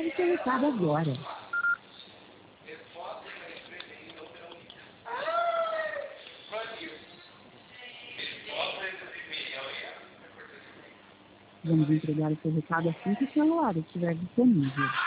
escreve seu recado agora. Vamos entregar o seu recado assim que o celular estiver disponível.